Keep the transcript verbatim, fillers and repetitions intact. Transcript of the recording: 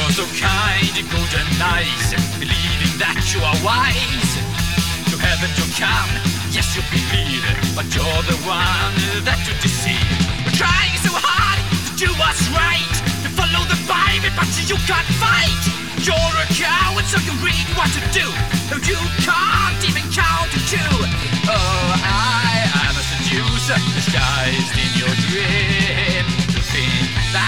You're so kind and good and nice, believing that you are wise. To heaven to come, yes you believe, but you're the one that you deceive. We're trying so hard to do what's right, to follow the Bible, but you can't fight. You're a coward, so you read what to do. No, you can't.